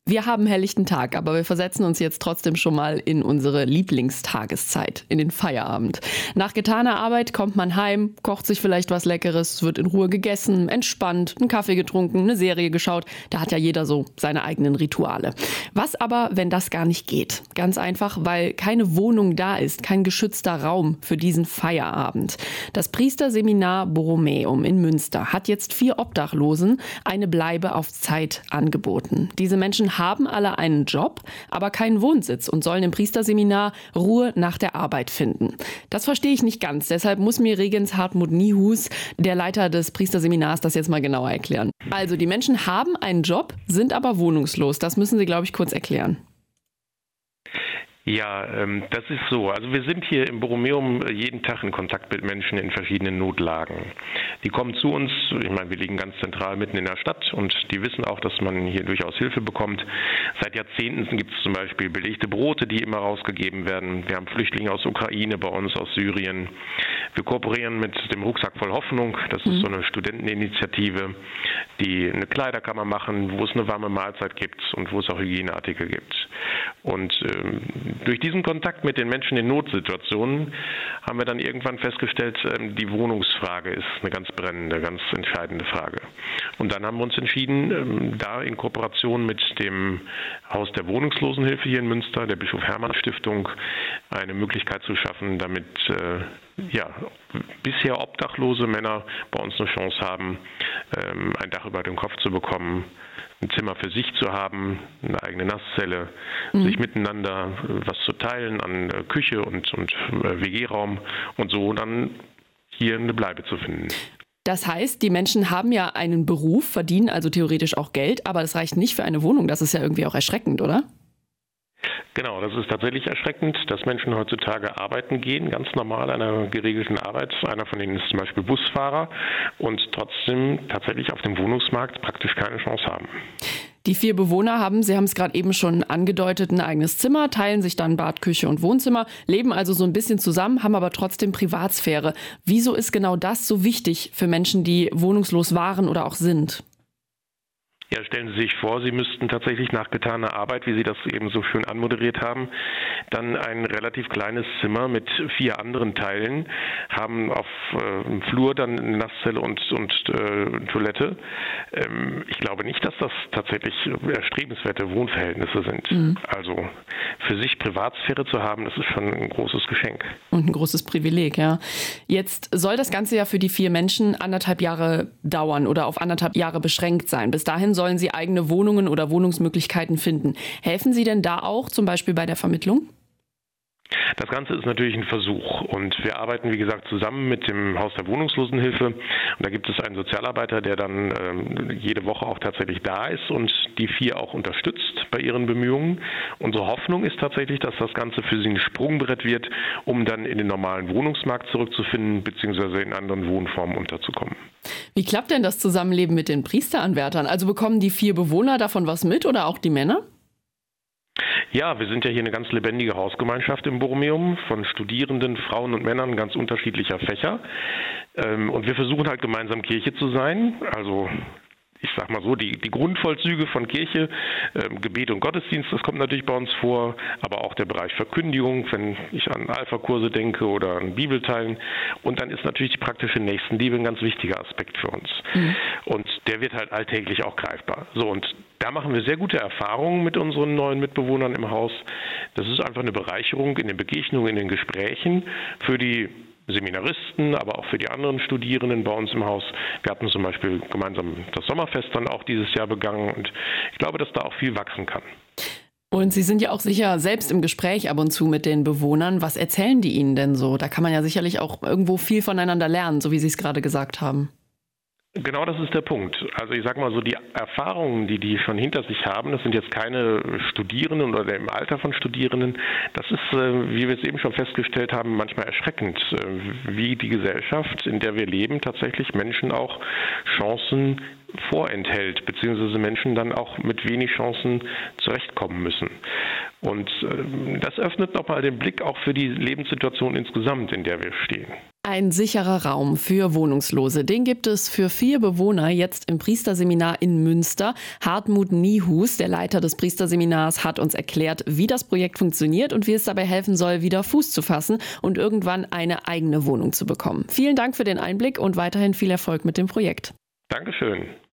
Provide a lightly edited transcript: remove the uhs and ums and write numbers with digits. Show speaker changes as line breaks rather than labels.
Wir haben helllichten Tag, aber wir versetzen uns jetzt trotzdem schon mal in unsere Lieblingstageszeit, in den Feierabend. Nach getaner Arbeit kommt man heim, kocht sich vielleicht was Leckeres, wird in Ruhe gegessen, entspannt, einen Kaffee getrunken, eine Serie geschaut. Da hat ja jeder so seine eigenen Rituale. Was aber, wenn das gar nicht geht? Ganz einfach, weil keine Wohnung da ist, kein geschützter Raum für diesen Feierabend. Das Priesterseminar Borromäum in Münster hat jetzt 4 Obdachlosen eine Bleibe auf Zeit angeboten. Diese Menschen haben alle einen Job, aber keinen Wohnsitz und sollen im Priesterseminar Ruhe nach der Arbeit finden. Das verstehe ich nicht ganz. Deshalb muss mir Regens Hartmut Niehus, der Leiter des Priesterseminars, das jetzt mal genauer erklären. Also die Menschen haben einen Job, sind aber wohnungslos. Das müssen Sie, glaube ich, kurz erklären.
Ja, das ist so. Also wir sind hier im Borromäum jeden Tag in Kontakt mit Menschen in verschiedenen Notlagen. Die kommen zu uns, ich meine, wir liegen ganz zentral mitten in der Stadt und die wissen auch, dass man hier durchaus Hilfe bekommt. Seit Jahrzehnten gibt es zum Beispiel belegte Brote, die immer rausgegeben werden. Wir haben Flüchtlinge aus Ukraine bei uns, aus Syrien. Wir kooperieren mit dem Rucksack voll Hoffnung. Das ist so eine Studenteninitiative, die eine Kleiderkammer machen, wo es eine warme Mahlzeit gibt und wo es auch Hygieneartikel gibt. Und durch diesen Kontakt mit den Menschen in Notsituationen haben wir dann irgendwann festgestellt, die Wohnungsfrage ist eine ganz brennende, ganz entscheidende Frage. Und dann haben wir uns entschieden, da in Kooperation mit dem Haus der Wohnungslosenhilfe hier in Münster, der Bischof-Hermann-Stiftung, eine Möglichkeit zu schaffen, damit bisher obdachlose Männer bei uns eine Chance haben, ein Dach über dem Kopf zu bekommen, ein Zimmer für sich zu haben, eine eigene Nasszelle, sich miteinander was zu teilen an Küche und WG-Raum und so dann hier eine Bleibe zu finden.
Das heißt, die Menschen haben ja einen Beruf, verdienen also theoretisch auch Geld, aber das reicht nicht für eine Wohnung. Das ist ja irgendwie auch erschreckend, oder?
Genau, das ist tatsächlich erschreckend, dass Menschen heutzutage arbeiten gehen, ganz normal einer geregelten Arbeit. Einer von ihnen ist zum Beispiel Busfahrer und trotzdem tatsächlich auf dem Wohnungsmarkt praktisch keine Chance haben.
Die 4 Bewohner haben, Sie haben es gerade eben schon angedeutet, ein eigenes Zimmer, teilen sich dann Bad, Küche und Wohnzimmer, leben also so ein bisschen zusammen, haben aber trotzdem Privatsphäre. Wieso ist genau das so wichtig für Menschen, die wohnungslos waren oder auch sind?
Ja, stellen Sie sich vor, Sie müssten tatsächlich nach getaner Arbeit, wie Sie das eben so schön anmoderiert haben, dann ein relativ kleines Zimmer mit 4 anderen teilen, haben auf dem Flur dann eine Nasszelle und Toilette. Ich glaube nicht, dass das tatsächlich erstrebenswerte Wohnverhältnisse sind. Also für sich Privatsphäre zu haben, das ist schon ein großes Geschenk.
Und ein großes Privileg, ja. Jetzt soll das Ganze ja für die 4 Menschen 1,5 Jahre dauern oder auf 1,5 Jahre beschränkt sein. Bis dahin sollen sie eigene Wohnungen oder Wohnungsmöglichkeiten finden. Helfen Sie denn da auch, zum Beispiel bei der Vermittlung?
Das Ganze ist natürlich ein Versuch und wir arbeiten, wie gesagt, zusammen mit dem Haus der Wohnungslosenhilfe. Und da gibt es einen Sozialarbeiter, der dann jede Woche auch tatsächlich da ist und die 4 auch unterstützt bei ihren Bemühungen. Unsere Hoffnung ist tatsächlich, dass das Ganze für sie ein Sprungbrett wird, um dann in den normalen Wohnungsmarkt zurückzufinden bzw. in anderen Wohnformen unterzukommen.
Wie klappt denn das Zusammenleben mit den Priesteranwärtern? Also bekommen die 4 Bewohner davon was mit oder auch die Männer?
Ja, wir sind ja hier eine ganz lebendige Hausgemeinschaft im Borromäum von Studierenden, Frauen und Männern ganz unterschiedlicher Fächer. Und wir versuchen halt gemeinsam Kirche zu sein. Also ich sag mal so, die Grundvollzüge von Kirche, Gebet und Gottesdienst, das kommt natürlich bei uns vor, aber auch der Bereich Verkündigung, wenn ich an Alpha-Kurse denke oder an Bibelteilen. Und dann ist natürlich die praktische Nächstenliebe ein ganz wichtiger Aspekt für uns. Und der wird halt alltäglich auch greifbar. So, und da machen wir sehr gute Erfahrungen mit unseren neuen Mitbewohnern im Haus. Das ist einfach eine Bereicherung in den Begegnungen, in den Gesprächen für die Seminaristen, aber auch für die anderen Studierenden bei uns im Haus. Wir hatten zum Beispiel gemeinsam das Sommerfest dann auch dieses Jahr begangen und ich glaube, dass da auch viel wachsen kann.
Und Sie sind ja auch sicher selbst im Gespräch ab und zu mit den Bewohnern. Was erzählen die Ihnen denn so? Da kann man ja sicherlich auch irgendwo viel voneinander lernen, so wie Sie es gerade gesagt haben.
Genau, das ist der Punkt. Also ich sag mal so, die Erfahrungen, die schon hinter sich haben, das sind jetzt keine Studierenden oder im Alter von Studierenden. Das ist, wie wir es eben schon festgestellt haben, manchmal erschreckend, wie die Gesellschaft, in der wir leben, tatsächlich Menschen auch Chancen vorenthält, beziehungsweise Menschen dann auch mit wenig Chancen zurechtkommen müssen. Und das öffnet nochmal den Blick auch für die Lebenssituation insgesamt, in der wir stehen.
Ein sicherer Raum für Wohnungslose. Den gibt es für 4 Bewohner jetzt im Priesterseminar in Münster. Hartmut Niehus, der Leiter des Priesterseminars, hat uns erklärt, wie das Projekt funktioniert und wie es dabei helfen soll, wieder Fuß zu fassen und irgendwann eine eigene Wohnung zu bekommen. Vielen Dank für den Einblick und weiterhin viel Erfolg mit dem Projekt.
Dankeschön.